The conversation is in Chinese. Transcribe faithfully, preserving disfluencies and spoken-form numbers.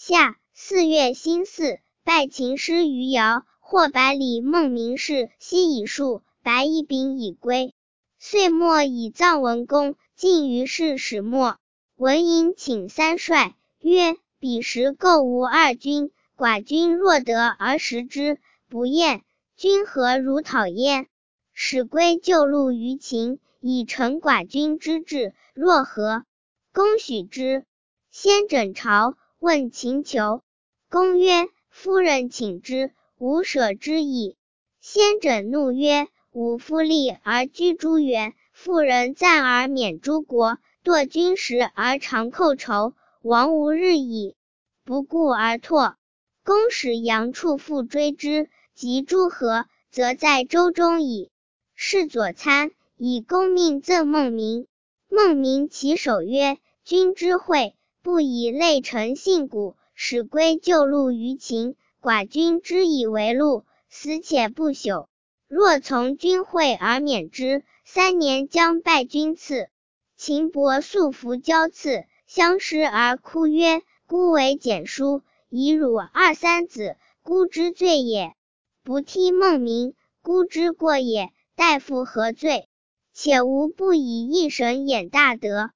夏四月辛巳，拜秦师于尧，获百里孟明氏，西以数，白乙丙以归。岁末以葬文公，晋于是始末。文嬴请三帅，曰：彼时构无二君，寡君若得而食之，不厌，君何如讨焉？使归就戮于秦，以成寡君之志，若何？公许之。先枕朝，问秦求。公曰：夫人请之，吾舍之矣。先枕怒曰：吾夫立而居诸原，妇人赞而免诸国，堕君食而常寇仇，亡无日矣。不顾而拓。公使杨处复追之，及诸河，则在舟中矣。是左参，以公命赠孟明。孟明其首曰：君之惠，不以累臣信古，使归就戮于秦，寡君之以为禄，死且不朽。若从君惠而免之，三年将败君次。秦伯素服交次，相视而哭曰：孤为简书，以辱二三子，孤之罪也。不替孟明，孤之过也。大夫何罪？且吾不以一神掩大德。